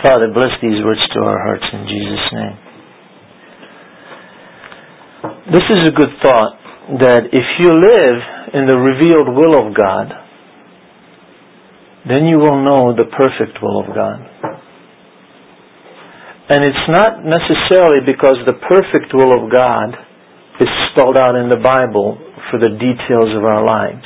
Father, bless these words to our hearts in Jesus' name. This is a good thought, that if you live in the revealed will of God, then you will know the perfect will of God. And it's not necessarily because the perfect will of God is spelled out in the Bible for the details of our lives.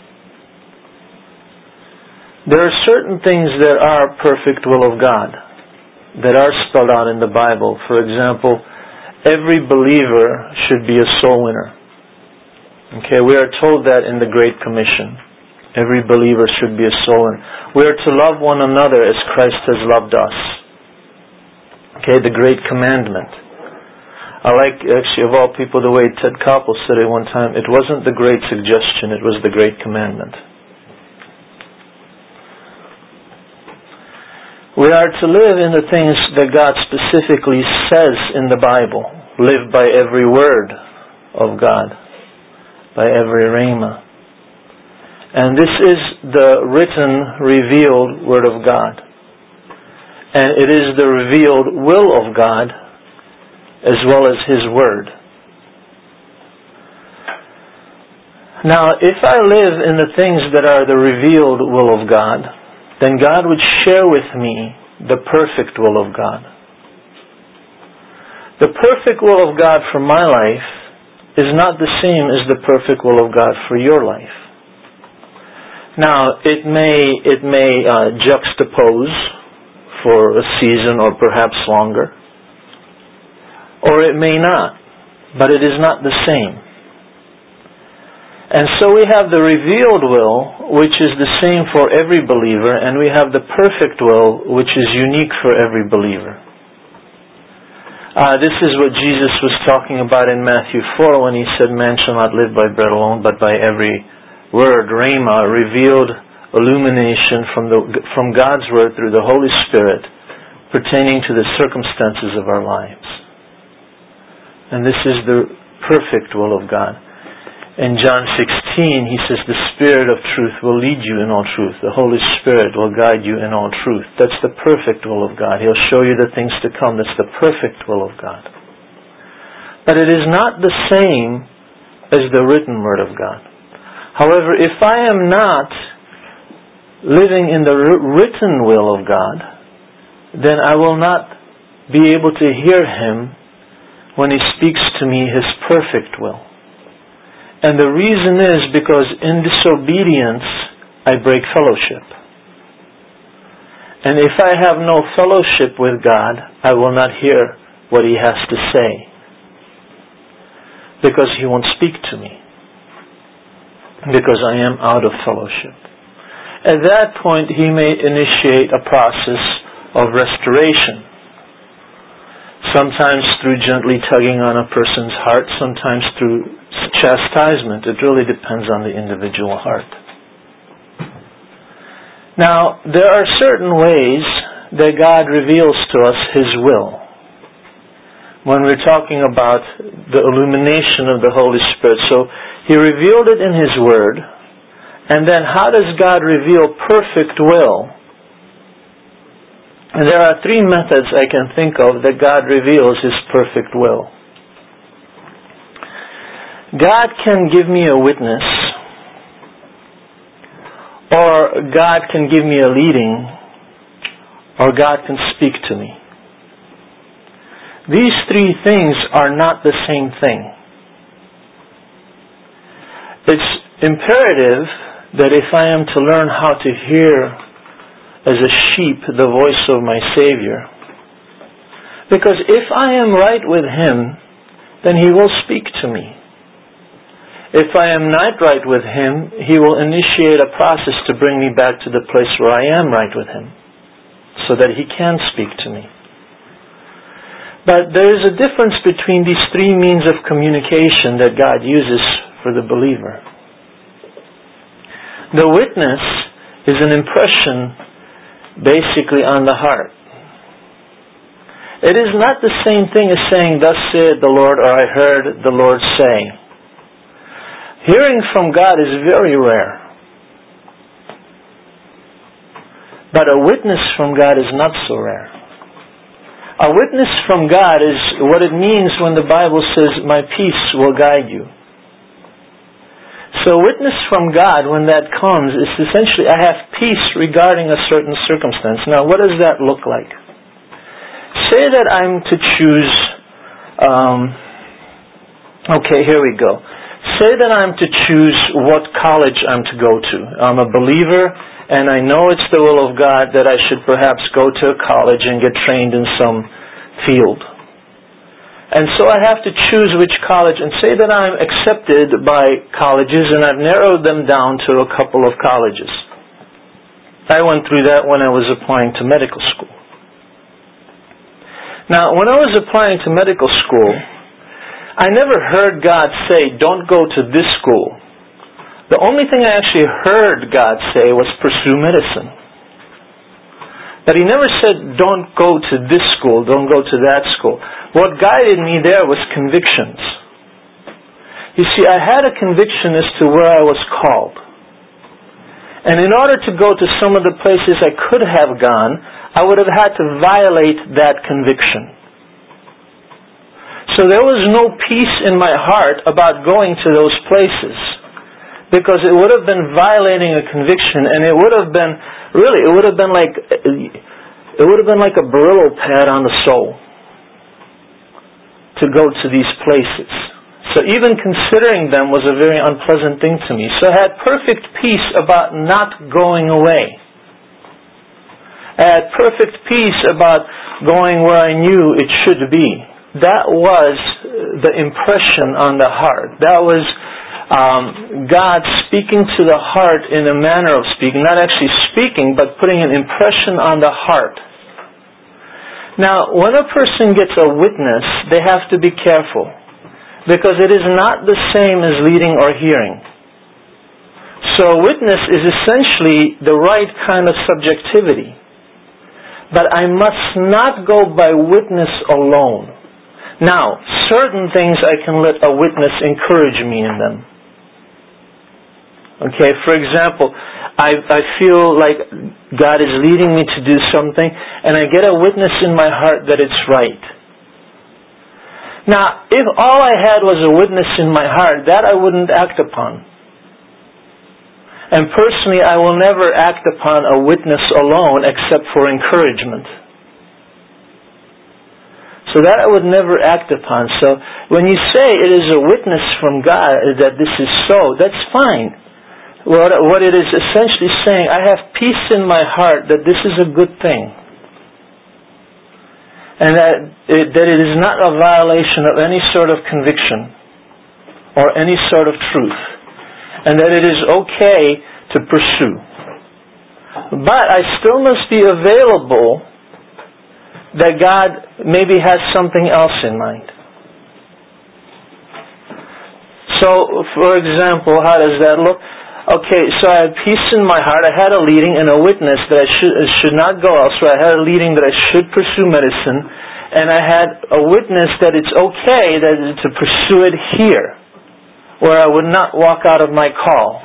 There are certain things that are perfect will of God that are spelled out in the Bible. For example, every believer should be a soul winner. Okay, we are told that in the Great Commission. Every believer should be a soul winner. We are to love one another as Christ has loved us. Okay, the Great Commandment. I like, actually, of all people, the way Ted Koppel said it one time, it wasn't the Great Suggestion, it was the Great Commandment. We are to live in the things that God specifically says in the Bible. Live by every word of God, by every rhema. And this is the written, revealed Word of God. And it is the revealed will of God as well as His Word. Now, if I live in the things that are the revealed will of God, then God would share with me the perfect will of God. The perfect will of God for my life is not the same as the perfect will of God for your life. Now, it may juxtapose for a season or perhaps longer, or it may not, but it is not the same. And so we have the revealed will, which is the same for every believer, and we have the perfect will, which is unique for every believer. This is what Jesus was talking about in Matthew 4 when He said, "Man shall not live by bread alone, but by every word," rhema, revealed illumination from God's Word through the Holy Spirit pertaining to the circumstances of our lives. And this is the perfect will of God. In John 16, He says, "The Spirit of truth will lead you in all truth. The Holy Spirit will guide you in all truth." That's the perfect will of God. He'll show you the things to come. That's the perfect will of God. But it is not the same as the written Word of God. However, if I am not living in the written will of God, then I will not be able to hear Him when He speaks to me His perfect will. And the reason is because in disobedience, I break fellowship. And if I have no fellowship with God, I will not hear what He has to say. Because He won't speak to me. Because I am out of fellowship. At that point, He may initiate a process of restoration. Sometimes through gently tugging on a person's heart, sometimes through chastisement. It really depends on the individual heart. Now, there are certain ways that God reveals to us His will. When we're talking about the illumination of the Holy Spirit. So, He revealed it in His Word. And then how does God reveal perfect will? And there are three methods I can think of that God reveals His perfect will. God can give me a witness, or God can give me a leading, or God can speak to me. These three things are not the same thing. It's imperative that if I am to learn how to hear as a sheep the voice of my Savior, because if I am right with Him, then He will speak to me. If I am not right with Him, He will initiate a process to bring me back to the place where I am right with Him, so that He can speak to me. But there is a difference between these three means of communication that God uses for the believer. The witness is an impression basically on the heart. It is not the same thing as saying, "Thus saith the Lord," or "I heard the Lord say." Hearing from God is very rare. But a witness from God is not so rare. A witness from God is what it means when the Bible says, my peace will guide you. So a witness from God, when that comes, is essentially, I have peace regarding a certain circumstance. Now, what does that look like? Say that I'm to choose, here we go. Say that I'm to choose what college I'm to go to. I'm a believer, and I know it's the will of God that I should perhaps go to a college and get trained in some field. And so I have to choose which college, and say that I'm accepted by colleges, and I've narrowed them down to a couple of colleges. I went through that when I was applying to medical school. Now, when I was applying to medical school, I never heard God say, don't go to this school. The only thing I actually heard God say was pursue medicine. But He never said, don't go to this school, don't go to that school. What guided me there was convictions. You see, I had a conviction as to where I was called. And in order to go to some of the places I could have gone, I would have had to violate that conviction. So there was no peace in my heart about going to those places, because it would have been violating a conviction, and it would have been like a Brillo pad on the soul to go to these places. So even considering them was a very unpleasant thing to me. So I had perfect peace about not going away. I had perfect peace about going where I knew it should be. That was the impression on the heart. That was God speaking to the heart in a manner of speaking, not actually speaking, but putting an impression on the heart. Now, when a person gets a witness, they have to be careful, because it is not the same as leading or hearing. So a witness is essentially the right kind of subjectivity. But I must not go by witness alone. Now, certain things I can let a witness encourage me in them. Okay, for example, I feel like God is leading me to do something, and I get a witness in my heart that it's right. Now, if all I had was a witness in my heart, that I wouldn't act upon. And personally, I will never act upon a witness alone except for encouragement. So that I would never act upon. So when you say it is a witness from God that this is so, that's fine. What it is essentially saying, I have peace in my heart that this is a good thing. And that it is not a violation of any sort of conviction or any sort of truth. And that it is okay to pursue. But I still must be available that God maybe has something else in mind. So, for example, how does that look? Okay, so I had peace in my heart. I had a leading and a witness that I should not go elsewhere. I had a leading that I should pursue medicine. And I had a witness that it's okay to pursue it here, where I would not walk out of my call.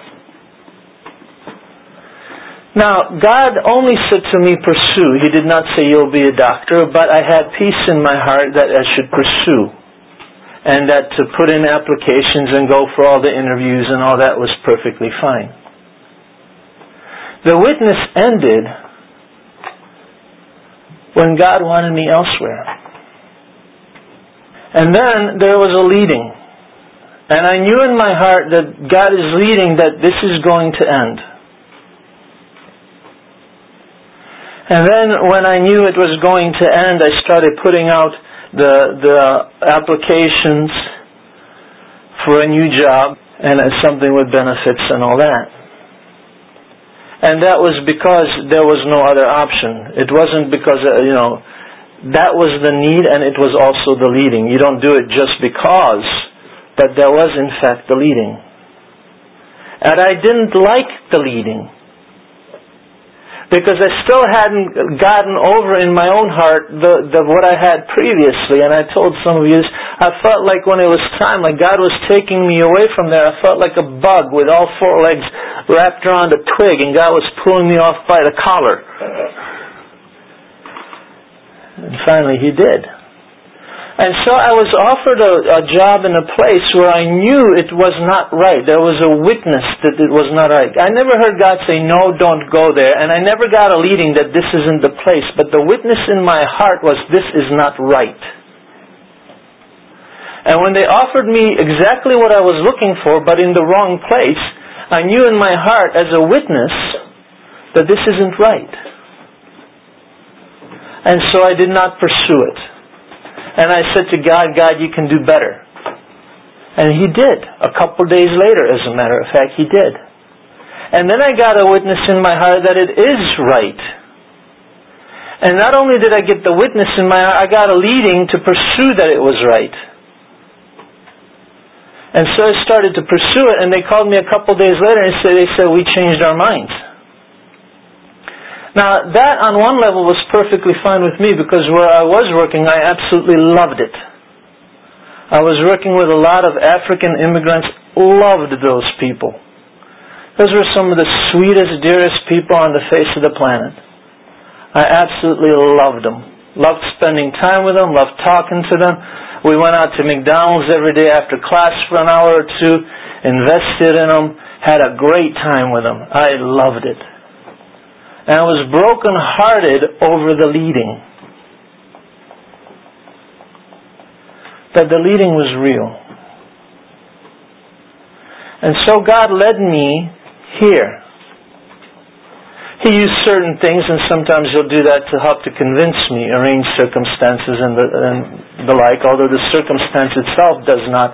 Now, God only said to me, pursue. He did not say you'll be a doctor, but I had peace in my heart that I should pursue. And that to put in applications and go for all the interviews and all that was perfectly fine. The witness ended when God wanted me elsewhere. And then there was a leading. And I knew in my heart that God is leading that this is going to end. And then when I knew it was going to end, I started putting out the applications for a new job and something with benefits and all that. And that was because there was no other option. It wasn't because, that was the need and it was also the leading. You don't do it just because, but there was in fact the leading. And I didn't like the leading, because I still hadn't gotten over in my own heart the what I had previously. And I told some of you, I felt like when it was time, like God was taking me away from there. I felt like a bug with all four legs wrapped around a twig, and God was pulling me off by the collar. And finally He did. And so I was offered a job in a place where I knew it was not right. There was a witness that it was not right. I never heard God say, no, don't go there. And I never got a leading that this isn't the place. But the witness in my heart was, this is not right. And when they offered me exactly what I was looking for, but in the wrong place, I knew in my heart as a witness that this isn't right. And so I did not pursue it. And I said to God, God, you can do better. And He did. A couple days later, as a matter of fact, He did. And then I got a witness in my heart that it is right. And not only did I get the witness in my heart, I got a leading to pursue that it was right. And so I started to pursue it, and they called me a couple days later and they said, we changed our minds. Now, that on one level was perfectly fine with me because where I was working, I absolutely loved it. I was working with a lot of African immigrants, loved those people. Those were some of the sweetest, dearest people on the face of the planet. I absolutely loved them. Loved spending time with them, loved talking to them. We went out to McDonald's every day after class for an hour or two, invested in them, had a great time with them. I loved it. And I was broken-hearted over the leading. That the leading was real. And so God led me here. He used certain things, and sometimes He'll do that to help to convince me, arrange circumstances and the like, although the circumstance itself does not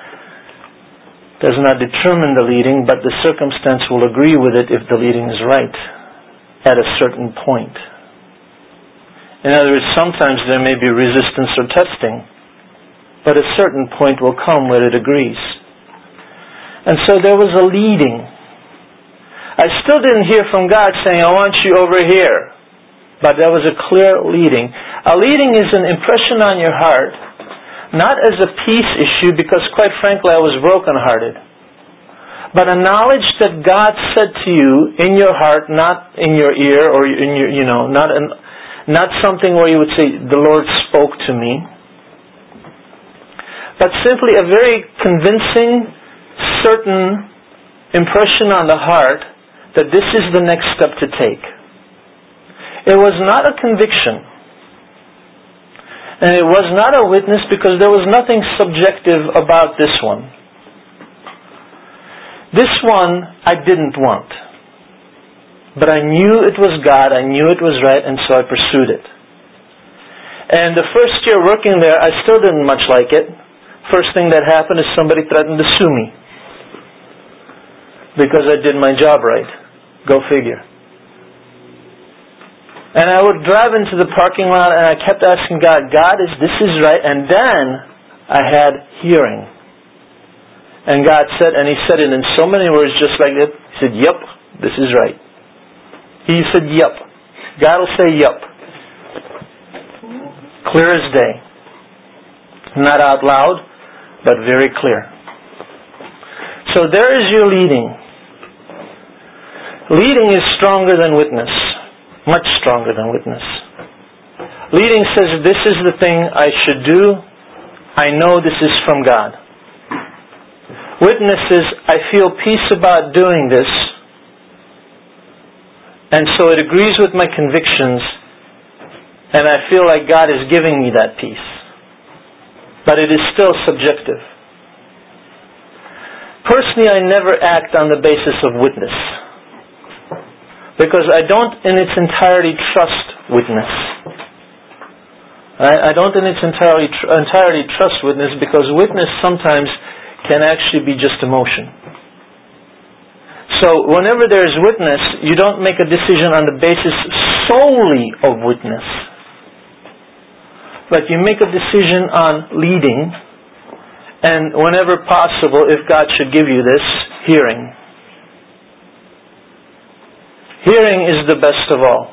determine the leading, but the circumstance will agree with it if the leading is right. At a certain point. In other words, sometimes there may be resistance or testing, but a certain point will come where it agrees. And so there was a leading. I still didn't hear from God saying, I want you over here. But there was a clear leading. A leading is an impression on your heart, not as a peace issue, because quite frankly I was brokenhearted. But a knowledge that God said to you in your heart, not in your ear or in your, not something where you would say, the Lord spoke to me. But simply a very convincing, certain impression on the heart that this is the next step to take. It was not a conviction. And it was not a witness because there was nothing subjective about this one. This one I didn't want. But I knew it was God, I knew it was right, and so I pursued it. And the first year working there, I still didn't much like it. First thing that happened is somebody threatened to sue me. Because I did my job right. Go figure. And I would drive into the parking lot and I kept asking God, this is right? And then I had hearing. And God said, and He said it in so many words just like that. He said, yep, this is right. He said, yep. God will say, yep. Clear as day. Not out loud, but very clear. So there is your leading. Leading is stronger than witness. Much stronger than witness. Leading says, this is the thing I should do. I know this is from God. Witness is, I feel peace about doing this, and so it agrees with my convictions, and I feel like God is giving me that peace. But it is still subjective. Personally, I never act on the basis of witness, because I don't in its entirety trust witness. I don't in its entirety trust witness, because witness sometimes can actually be just emotion. So whenever there is witness, you don't make a decision on the basis solely of witness. But you make a decision on leading, and whenever possible, if God should give you this, hearing. Hearing is the best of all.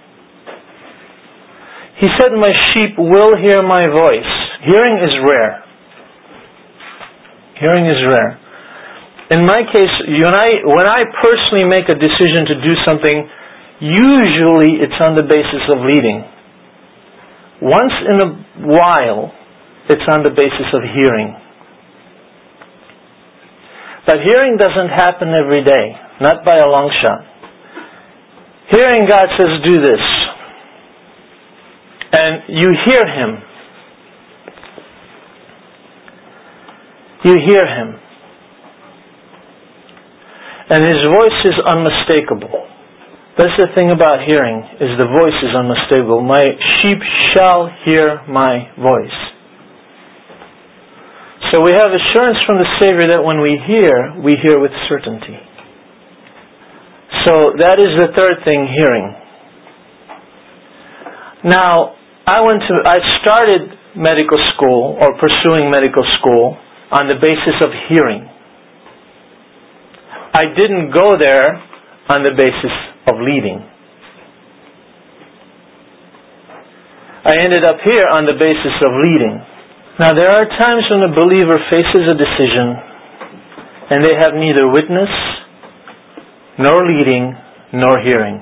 He said, my sheep will hear my voice. Hearing is rare. Hearing is rare. In my case, when I personally make a decision to do something, usually it's on the basis of leading. Once in a while, it's on the basis of hearing. But hearing doesn't happen every day, not by a long shot. Hearing God says, do this. And you hear Him. You hear Him. And His voice is unmistakable. That's the thing about hearing, is the voice is unmistakable. My sheep shall hear my voice. So we have assurance from the Savior that when we hear with certainty. So that is the third thing, hearing. Now, I started medical school, or pursuing medical school, on the basis of hearing. I didn't go there on the basis of leading. I ended up here on the basis of leading. Now there are times when a believer faces a decision and they have neither witness, nor leading, nor hearing.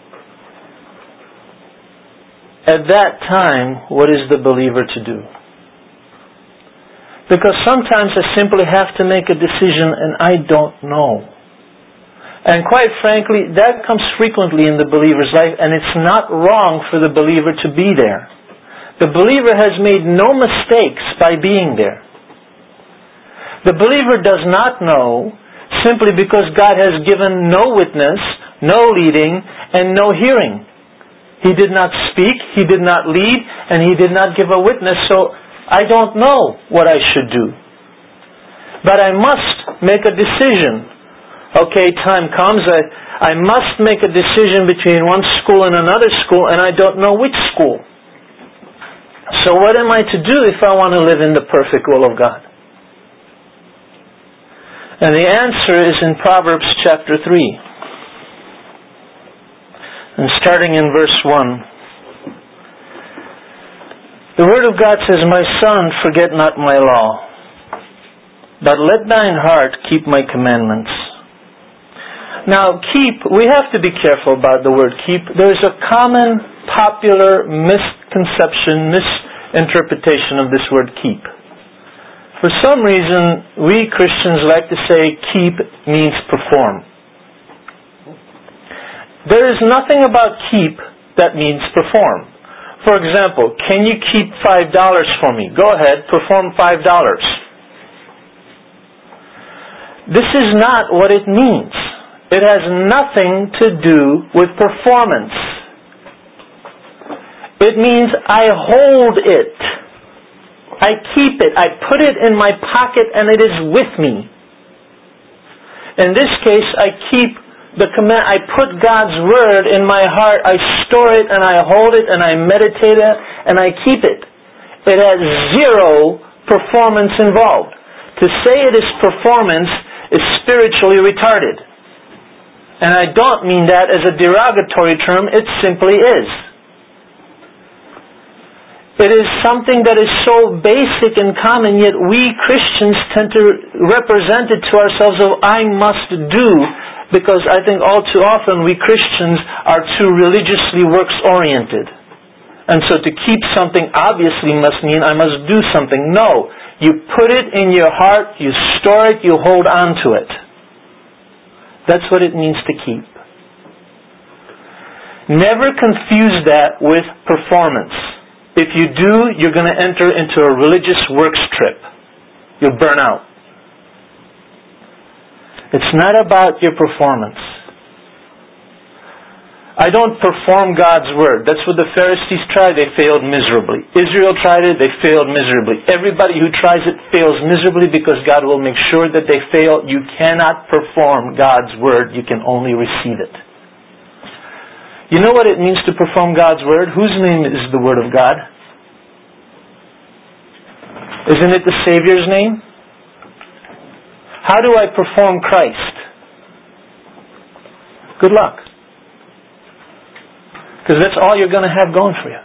At that time, what is the believer to do? Because sometimes I simply have to make a decision and I don't know. And quite frankly, that comes frequently in the believer's life, and it's not wrong for the believer to be there. The believer has made no mistakes by being there. The believer does not know simply because God has given no witness, no leading, and no hearing. He did not speak, He did not lead, and He did not give a witness, so I don't know what I should do. But I must make a decision. Okay, time comes, I must make a decision between one school and another school, and I don't know which school. So what am I to do if I want to live in the perfect will of God? And the answer is in Proverbs chapter 3. And starting in verse 1. The Word of God says, My son, forget not my law, but let thine heart keep my commandments. Now, keep, we have to be careful about the word keep. There's a common, popular misconception, misinterpretation of this word keep. For some reason, we Christians like to say keep means perform. There is nothing about keep that means perform. For example, can you keep $5 for me? Go ahead, perform $5. This is not what it means. It has nothing to do with performance. It means I hold it. I keep it. I put it in my pocket and it is with me. In this case, I keep the command. I put God's Word in my heart. I store it and I hold it and I meditate it and I keep it. It has zero performance involved. To say it is performance is spiritually retarded. And I don't mean that as a derogatory term, it simply is. It is something that is so basic and common, yet we Christians tend to represent it to ourselves of I must do, because I think all too often we Christians are too religiously works-oriented. And so to keep something obviously must mean I must do something. No, you put it in your heart, you store it, you hold on to it. That's what it means to keep. Never confuse that with performance. If you do, you're going to enter into a religious works trip. You'll burn out. It's not about your performance. I don't perform God's Word. That's what the Pharisees tried. They failed miserably. Israel tried it. They failed miserably. Everybody who tries it fails miserably because God will make sure that they fail. You cannot perform God's Word. You can only receive it. You know what it means to perform God's Word? Whose name is the Word of God? Isn't it the Savior's name? How do I perform Christ? Good luck. Because that's all you're going to have going for you.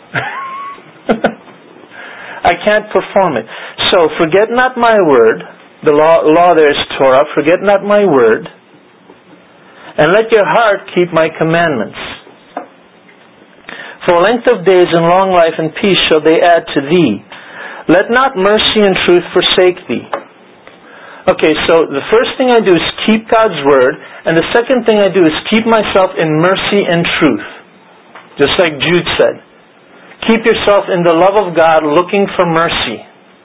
I can't perform it. So, forget not my word. The law there is Torah. Forget not my word. And let your heart keep my commandments. For length of days and long life and peace shall they add to thee. Let not mercy and truth forsake thee. Okay, so the first thing I do is keep God's Word, and the second thing I do is keep myself in mercy and truth. Just like Jude said. Keep yourself in the love of God, looking for mercy.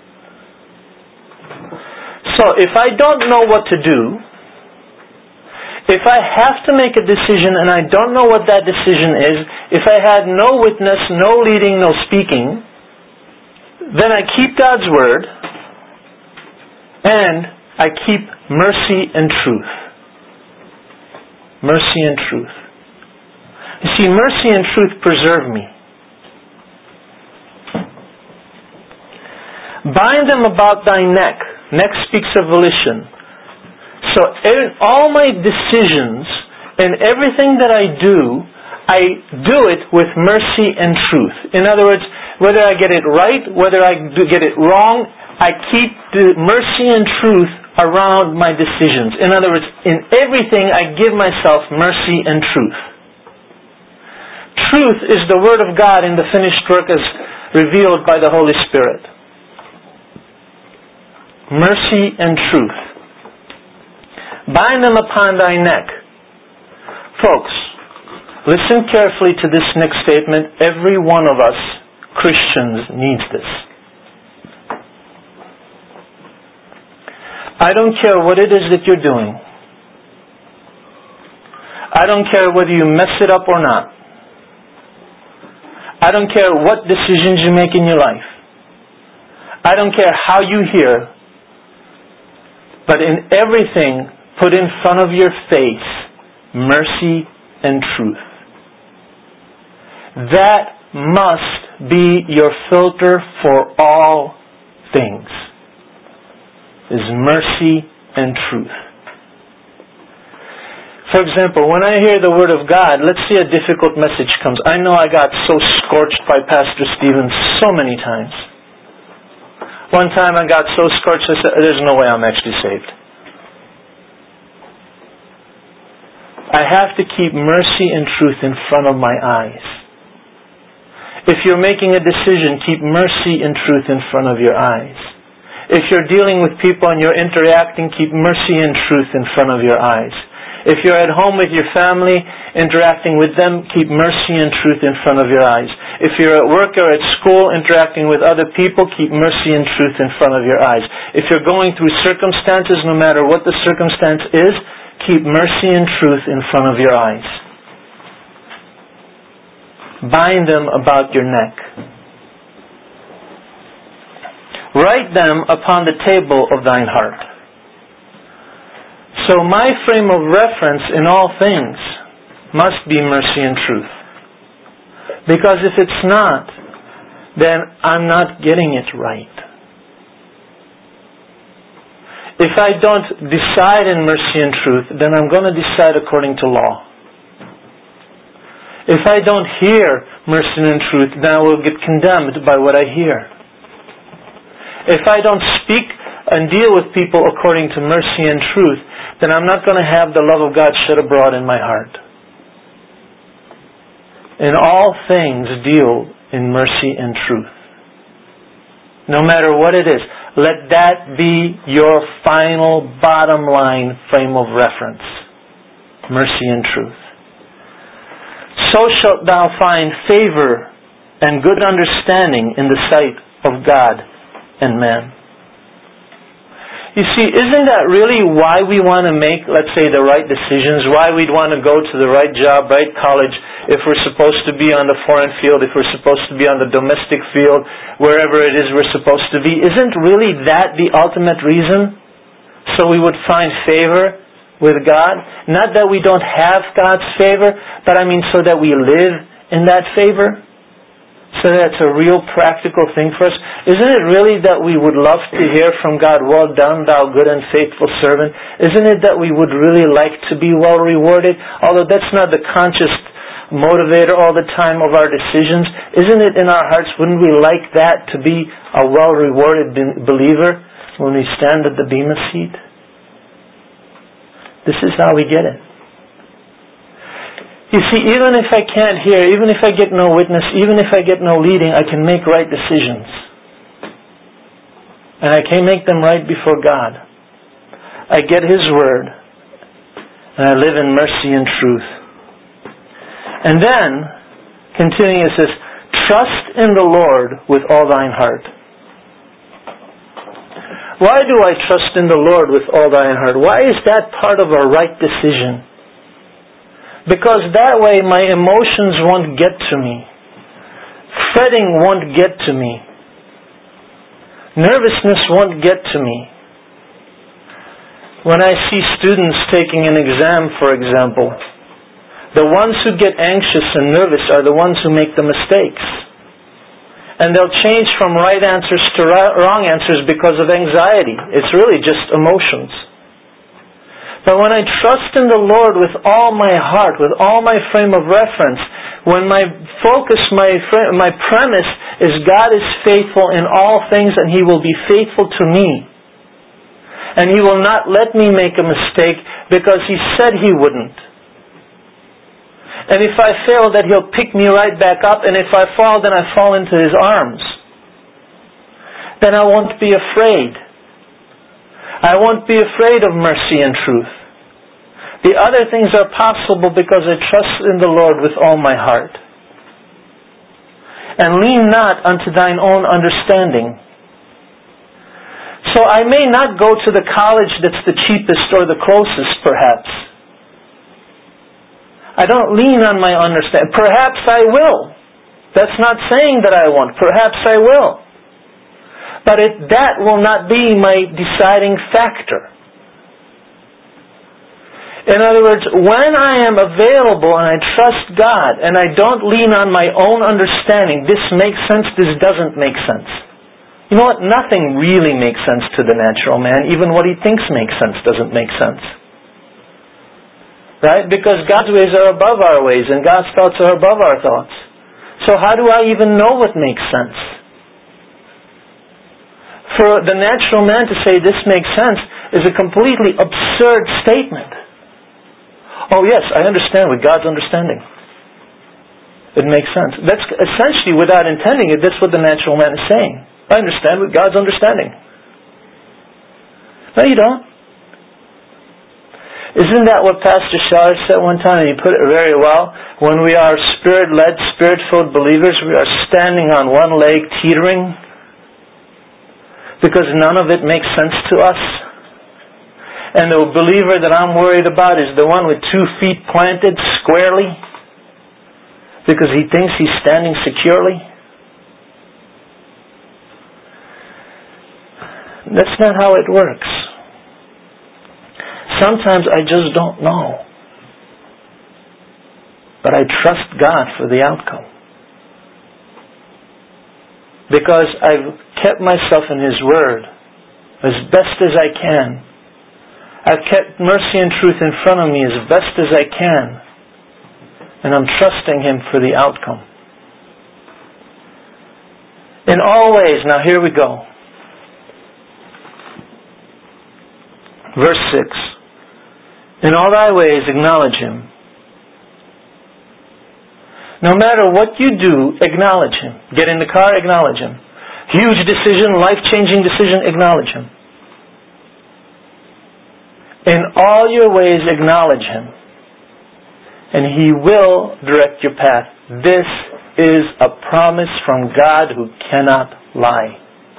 So, if I don't know what to do, if I have to make a decision and I don't know what that decision is, if I had no witness, no leading, no speaking, then I keep God's Word and I keep mercy and truth. Mercy and truth. You see, mercy and truth preserve me. Bind them about thy neck. Neck speaks of volition. So all my decisions and everything that I do it with mercy and truth. In other words, whether I get it right, whether I get it wrong, I keep the mercy and truth around my decisions. In other words, in everything I give myself mercy and truth. Truth is the Word of God in the finished work as revealed by the Holy Spirit. Mercy and truth. Bind them upon thy neck. Folks, listen carefully to this next statement. Every one of us, Christians, needs this. I don't care what it is that you're doing. I don't care whether you mess it up or not. I don't care what decisions you make in your life. I don't care how you hear. But in everything, put in front of your face mercy and truth. That must be your filter for all things. Is mercy and truth. For example, when I hear the Word of God, let's say a difficult message comes. I know I got so scorched by Pastor Stevens so many times. One time I got so scorched I said, there's no way I'm actually saved. I have to keep mercy and truth in front of my eyes. If you're making a decision, keep mercy and truth in front of your eyes. If you're dealing with people and you're interacting, keep mercy and truth in front of your eyes. If you're at home with your family, interacting with them, keep mercy and truth in front of your eyes. If you're at work or at school, interacting with other people, keep mercy and truth in front of your eyes. If you're going through circumstances, no matter what the circumstance is, keep mercy and truth in front of your eyes. Bind them about your neck. Write them upon the table of thine heart. So my frame of reference in all things must be mercy and truth. Because if it's not, then I'm not getting it right. If I don't decide in mercy and truth, then I'm going to decide according to law. If I don't hear mercy and truth, then I will get condemned by what I hear. If I don't speak and deal with people according to mercy and truth, then I'm not going to have the love of God shed abroad in my heart. In all things, deal in mercy and truth. No matter what it is, let that be your final bottom line frame of reference. Mercy and truth. So shalt thou find favor and good understanding in the sight of God and man. You see, isn't that really why we want to make, let's say, the right decisions, why we'd want to go to the right job, right college, if we're supposed to be on the foreign field, if we're supposed to be on the domestic field, wherever it is we're supposed to be? Isn't really that the ultimate reason? So we would find favor with God? Not that we don't have God's favor, but I mean so that we live in that favor? So that it's a real practical thing for us. Isn't it really that we would love to hear from God, well done, thou good and faithful servant? Isn't it that we would really like to be well rewarded? Although that's not the conscious motivator all the time of our decisions. Isn't it in our hearts, wouldn't we like that to be a well rewarded believer when we stand at the bema seat? This is how we get it. You see, even if I can't hear, even if I get no witness, even if I get no leading, I can make right decisions. And I can make them right before God. I get His Word, and I live in mercy and truth. And then, continuing, it says, trust in the Lord with all thine heart. Why do I trust in the Lord with all thine heart? Why is that part of a right decision? Because that way my emotions won't get to me. Fretting won't get to me. Nervousness won't get to me. When I see students taking an exam, for example, the ones who get anxious and nervous are the ones who make the mistakes. And they'll change from right answers to wrong answers because of anxiety. It's really just emotions. But when I trust in the Lord with all my heart, with all my frame of reference, when my focus, my premise is God is faithful in all things and He will be faithful to me. And He will not let me make a mistake because He said He wouldn't. And if I fail, that He'll pick me right back up, and if I fall, then I fall into His arms. Then I won't be afraid. I won't be afraid of mercy and truth. The other things are possible because I trust in the Lord with all my heart. And lean not unto thine own understanding. So I may not go to the college that's the cheapest or the closest, perhaps. I don't lean on my understanding. Perhaps I will. That's not saying that I won't. Perhaps I will. But that will not be my deciding factor. In other words, when I am available and I trust God and I don't lean on my own understanding, this makes sense, this doesn't make sense. You know what? Nothing really makes sense to the natural man. Even what he thinks makes sense doesn't make sense. Right? Because God's ways are above our ways and God's thoughts are above our thoughts. So how do I even know what makes sense? For the natural man to say this makes sense is a completely absurd statement. Oh yes, I understand with God's understanding. It makes sense. That's essentially, without intending it, that's what the natural man is saying. I understand with God's understanding. No, you don't. Isn't that what Pastor Scheller said one time? And he put it very well. When we are Spirit-led, Spirit-filled believers, we are standing on one leg, teetering, because none of it makes sense to us. And the believer that I'm worried about is the one with 2 feet planted squarely, because he thinks he's standing securely. That's not how it works. Sometimes I just don't know. But I trust God for the outcome. Because I've kept myself in His Word as best as I can. I've kept mercy and truth in front of me as best as I can. And I'm trusting Him for the outcome. In all ways, now here we go. Verse 6. In all thy ways acknowledge Him. No matter what you do, acknowledge Him. Get in the car, acknowledge Him. Huge decision, life-changing decision, acknowledge Him. In all your ways, acknowledge Him. And He will direct your path. This is a promise from God who cannot lie.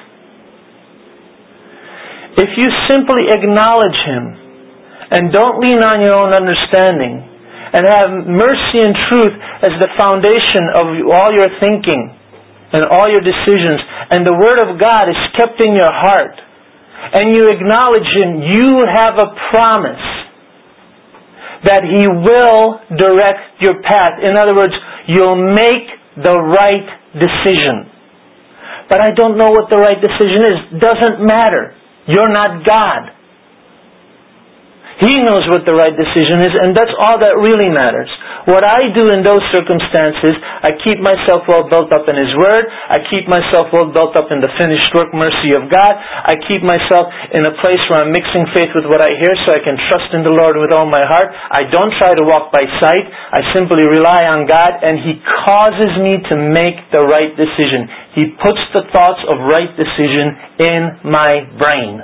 If you simply acknowledge Him and don't lean on your own understanding, and have mercy and truth as the foundation of all your thinking and all your decisions, and the Word of God is kept in your heart, and you acknowledge Him, you have a promise that He will direct your path. In other words, you'll make the right decision. But I don't know what the right decision is. Doesn't matter. You're not God. He knows what the right decision is, and that's all that really matters. What I do in those circumstances, I keep myself well built up in His Word. I keep myself well built up in the finished work mercy of God. I keep myself in a place where I'm mixing faith with what I hear so I can trust in the Lord with all my heart. I don't try to walk by sight. I simply rely on God, and He causes me to make the right decision. He puts the thoughts of right decision in my brain.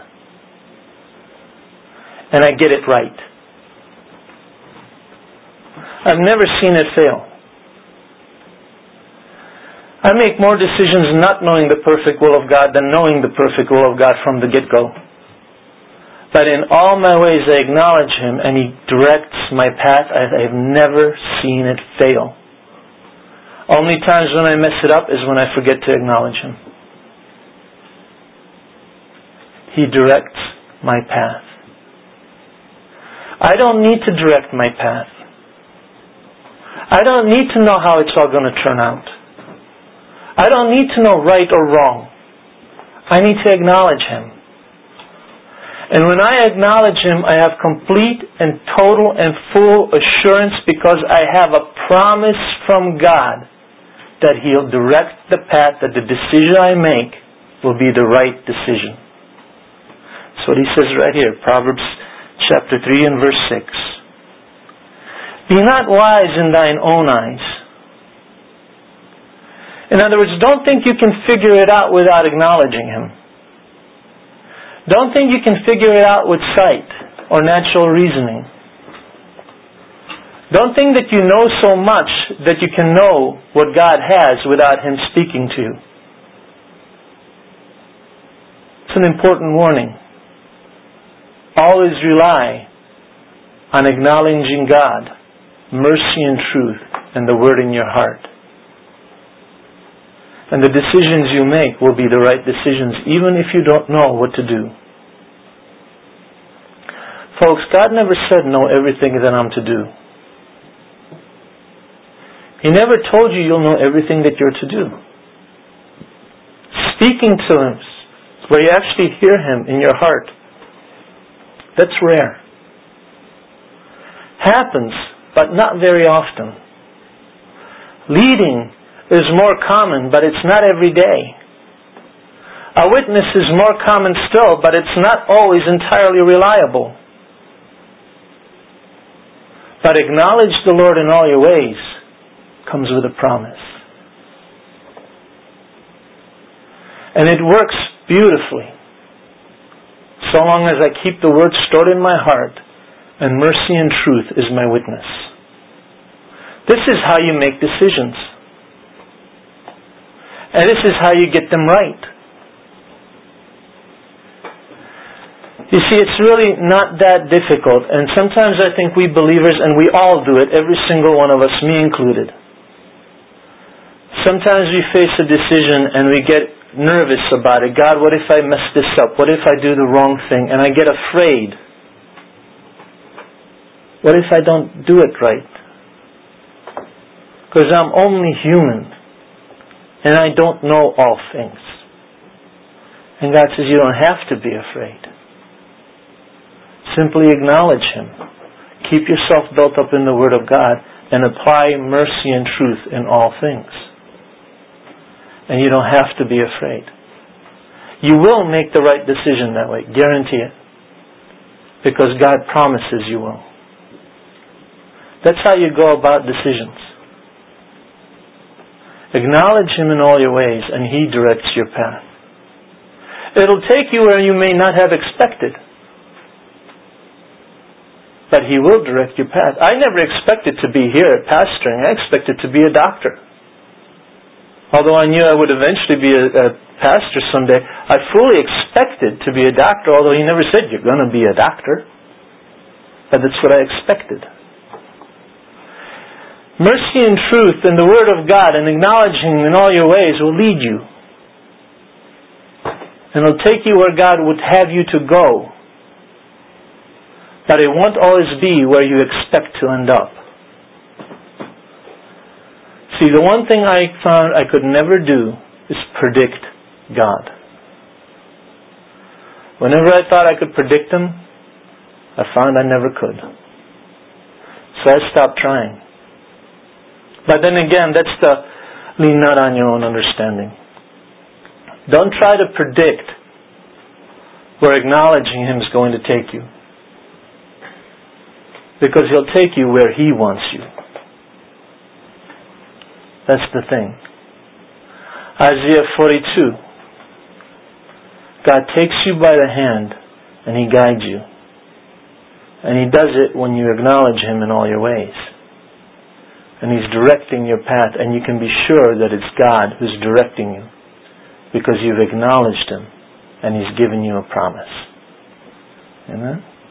And I get it right. I've never seen it fail. I make more decisions not knowing the perfect will of God than knowing the perfect will of God from the get-go. But in all my ways I acknowledge Him and He directs my path. I've never seen it fail. Only times when I mess it up is when I forget to acknowledge Him. He directs my path. I don't need to direct my path. I don't need to know how it's all going to turn out. I don't need to know right or wrong. I need to acknowledge Him. And when I acknowledge Him, I have complete and total and full assurance because I have a promise from God that He'll direct the path, that the decision I make will be the right decision. That's what He says right here, Proverbs chapter 3 and verse 6. Be not wise in thine own eyes. In other words, don't think you can figure it out without acknowledging Him. Don't think you can figure it out with sight or natural reasoning. Don't think that you know so much that you can know what God has without Him speaking to you. It's an important warning. Always rely on acknowledging God, mercy and truth, and the Word in your heart. And the decisions you make will be the right decisions, even if you don't know what to do. Folks, God never said know everything that I'm to do. He never told you you'll know everything that you're to do. Speaking to Him, where you actually hear Him in your heart, that's rare. Happens, but not very often. Leading is more common, but it's not every day. A witness is more common still, but it's not always entirely reliable. But acknowledge the Lord in all your ways comes with a promise. And it works beautifully. So long as I keep the Word stored in my heart and mercy and truth is my witness. This is how you make decisions. And this is how you get them right. You see, it's really not that difficult. And sometimes I think we believers, and we all do it, every single one of us, me included. Sometimes we face a decision and we get nervous about it. God, what if I mess this up? What if I do the wrong thing? And I get afraid. What if I don't do it right? Because I'm only human. And I don't know all things. And God says you don't have to be afraid. Simply acknowledge Him. Keep yourself built up in the Word of God and apply mercy and truth in all things. And you don't have to be afraid. You will make the right decision that way. Guarantee it. Because God promises you will. That's how you go about decisions. Acknowledge Him in all your ways and He directs your path. It'll take you where you may not have expected. But He will direct your path. I never expected to be here pastoring. I expected to be a doctor. Although I knew I would eventually be a pastor someday, I fully expected to be a doctor, although He never said, you're going to be a doctor. But that's what I expected. Mercy and truth and the Word of God and acknowledging Him in all your ways will lead you. And it'll take you where God would have you to go. But it won't always be where you expect to end up. See, the one thing I found I could never do is predict God. Whenever I thought I could predict Him, I found I never could. So I stopped trying. But then again, that's the lean not on your own understanding. Don't try to predict where acknowledging Him is going to take you. Because He'll take you where He wants you. That's the thing. Isaiah 42. God takes you by the hand and He guides you. And He does it when you acknowledge Him in all your ways. And He's directing your path, and you can be sure that it's God who's directing you because you've acknowledged Him and He's given you a promise. Amen?